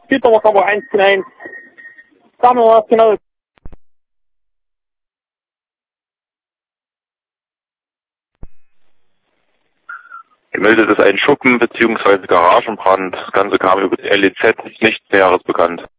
Südnummer 110. Sagen wir mal was genau. Gemeldet ist ein Schuppen bzw. Garagenbrand. Das Ganze kam über die LEZ, nichts Näheres bekannt.